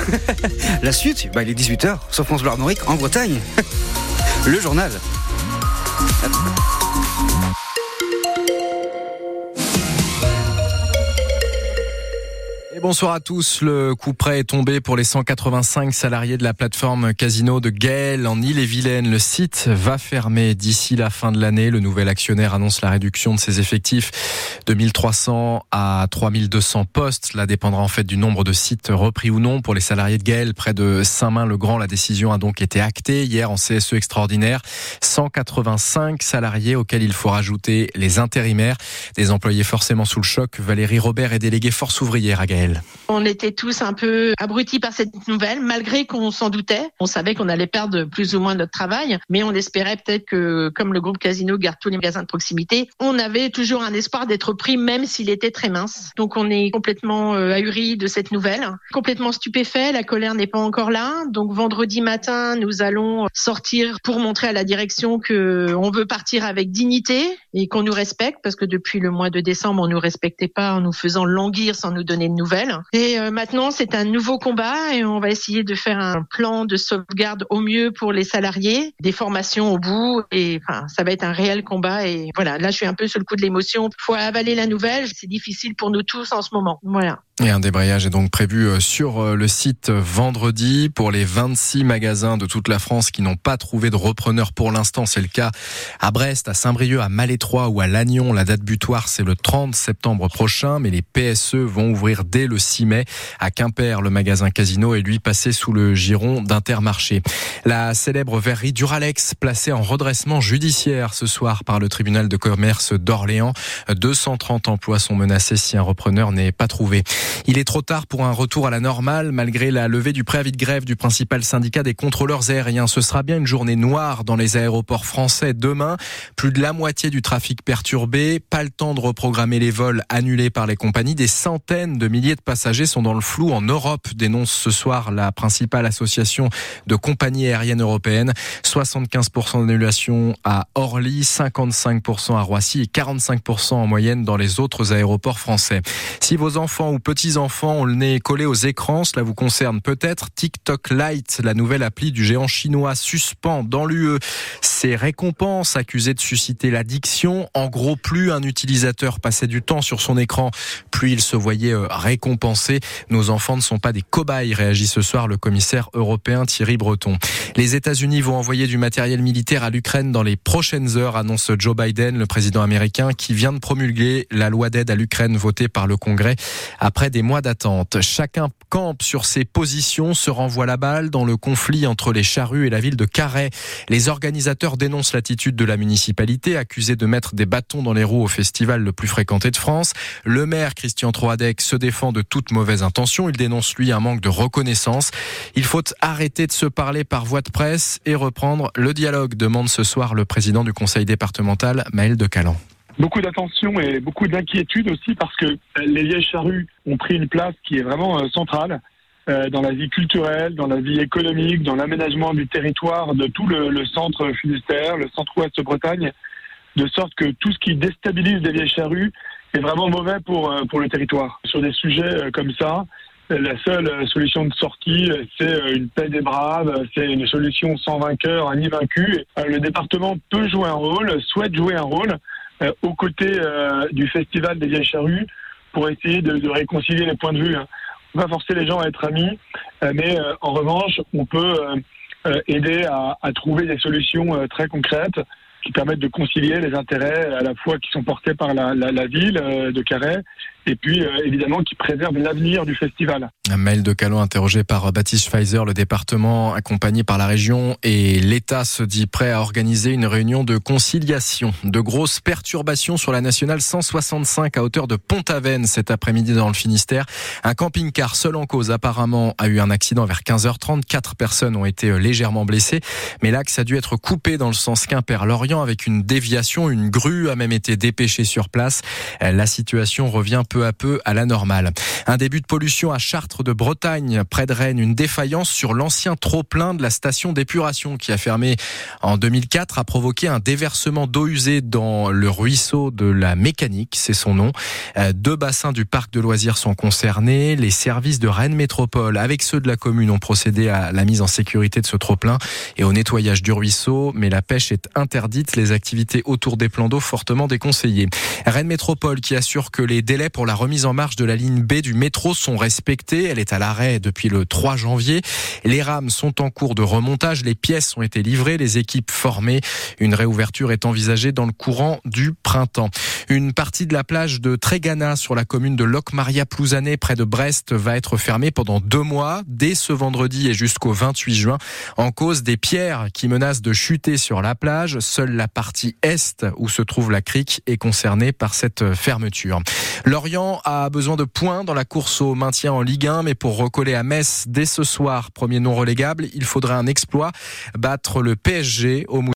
La suite, il est 18h sur France Bleu Armorique en Bretagne. Le journal. Bonsoir à tous. Le coup près est tombé pour les 185 salariés de la plateforme Casino de Gaël en Ille-et-Vilaine. Le site va fermer d'ici la fin de l'année. Le nouvel actionnaire annonce la réduction de ses effectifs de 1300 à 3200 postes. Cela dépendra en fait du nombre de sites repris ou non. Pour les salariés de Gaël, près de Saint-Main-le-Grand, la décision a donc été actée hier en CSE extraordinaire. 185 salariés auxquels il faut rajouter les intérimaires. Des employés forcément sous le choc. Valérie Robert est déléguée force ouvrière à Gaël. On était tous un peu abrutis par cette nouvelle, malgré qu'on s'en doutait. On savait qu'on allait perdre plus ou moins notre travail, mais on espérait peut-être que, comme le groupe Casino garde tous les magasins de proximité, on avait toujours un espoir d'être pris, même s'il était très mince. Donc on est complètement ahuris de cette nouvelle, complètement stupéfait. La colère n'est pas encore là. Donc vendredi matin, nous allons sortir pour montrer à la direction que on veut partir avec dignité et qu'on nous respecte, parce que depuis le mois de décembre, on nous respectait pas en nous faisant languir sans nous donner de nouvelles. Et maintenant, c'est un nouveau combat et on va essayer de faire un plan de sauvegarde au mieux pour les salariés, des formations au bout, et ça va être un réel combat. Et voilà, là, je suis un peu sur le coup de l'émotion. Faut avaler la nouvelle, c'est difficile pour nous tous en ce moment. Voilà. Et un débrayage est donc prévu sur le site vendredi pour les 26 magasins de toute la France qui n'ont pas trouvé de repreneur pour l'instant. C'est le cas à Brest, à Saint-Brieuc, à Malétroit ou à Lannion. La date butoir, c'est le 30 septembre prochain, mais les PSE vont ouvrir dès le 6 mai. À Quimper, le magasin Casino est lui passé sous le giron d'Intermarché. La célèbre verrerie Duralex, placée en redressement judiciaire ce soir par le tribunal de commerce d'Orléans. 230 emplois sont menacés si un repreneur n'est pas trouvé. Il est trop tard pour un retour à la normale malgré la levée du préavis de grève du principal syndicat des contrôleurs aériens. Ce sera bien une journée noire dans les aéroports français demain. Plus de la moitié du trafic perturbé. Pas le temps de reprogrammer les vols annulés par les compagnies. Des centaines de milliers de passagers sont dans le flou en Europe, dénonce ce soir la principale association de compagnies aériennes européennes. 75% d'annulation à Orly, 55% à Roissy et 45% en moyenne dans les autres aéroports français. Si vos enfants ou petits-enfants ont le nez collé aux écrans, cela vous concerne peut-être. TikTok Lite, la nouvelle appli du géant chinois, suspend dans l'UE ses récompenses accusées de susciter l'addiction. En gros, plus un utilisateur passait du temps sur son écran, plus il se voyait récompensé. Nos enfants ne sont pas des cobayes, réagit ce soir le commissaire européen Thierry Breton. Les États-Unis vont envoyer du matériel militaire à l'Ukraine dans les prochaines heures, annonce Joe Biden, le président américain, qui vient de promulguer la loi d'aide à l'Ukraine votée par le Congrès après des mois d'attente. Chacun campe sur ses positions, se renvoie la balle dans le conflit entre les Charrues et la ville de Carhaix. Les organisateurs dénoncent l'attitude de la municipalité, accusée de mettre des bâtons dans les roues au festival le plus fréquenté de France. Le maire Christian Troadec se défend de toute mauvaise intention. Il dénonce, lui, un manque de reconnaissance. Il faut arrêter de se parler par voie de presse et reprendre le dialogue, demande ce soir le président du conseil départemental, Maël de Calan. Beaucoup d'attention et beaucoup d'inquiétude aussi parce que les vieilles charrues ont pris une place qui est vraiment centrale dans la vie culturelle, dans la vie économique, dans l'aménagement du territoire de tout le centre Finistère, le centre-ouest Bretagne, de sorte que tout ce qui déstabilise les vieilles charrues est vraiment mauvais pour le territoire. Sur des sujets comme ça, la seule solution de sortie, c'est une paix des braves, c'est une solution sans vainqueur ni vaincu. Le département peut jouer un rôle, souhaite jouer un rôle aux côtés du festival des vieilles charrues pour essayer de réconcilier les points de vue. On va forcer les gens à être amis, mais en revanche, on peut aider à trouver des solutions très concrètes qui permettent de concilier les intérêts à la fois qui sont portés par la ville de Carhaix et puis évidemment qui préservent l'avenir du festival. Maël de Calan interrogé par Baptiste Pfizer, le département accompagné par la région et l'État se dit prêt à organiser une réunion de conciliation. De grosses perturbations sur la nationale 165 à hauteur de Pont-Aven cet après-midi dans le Finistère. Un camping-car seul en cause apparemment a eu un accident vers 15h30. 4 personnes ont été légèrement blessées, mais l'axe a dû être coupé dans le sens Quimper-Lorient avec une déviation. Une grue a même été dépêchée sur place. La situation revient peu peu à peu à la normale. Un début de pollution à Chartres de Bretagne, près de Rennes, une défaillance sur l'ancien trop-plein de la station d'épuration qui a fermé en 2004 a provoqué un déversement d'eau usée dans le ruisseau de la Mécanique, c'est son nom. 2 bassins du parc de loisirs sont concernés. Les services de Rennes Métropole, avec ceux de la commune, ont procédé à la mise en sécurité de ce trop-plein et au nettoyage du ruisseau, mais la pêche est interdite. Les activités autour des plans d'eau fortement déconseillées. Rennes Métropole qui assure que les délais pour la remise en marche de la ligne B du métro sont respectés. Elle est à l'arrêt depuis le 3 janvier. Les rames sont en cours de remontage. Les pièces ont été livrées, les équipes formées. Une réouverture est envisagée dans le courant du printemps. Une partie de la plage de Trégana sur la commune de Locmaria-Plouzané près de Brest va être fermée pendant 2 mois, dès ce vendredi et jusqu'au 28 juin, en cause des pierres qui menacent de chuter sur la plage. Seule la partie est, où se trouve la crique, est concernée par cette fermeture. Lorient a besoin de points dans la course au maintien en Ligue 1, mais pour recoller à Metz dès ce soir, premier non relégable, il faudrait un exploit, battre le PSG au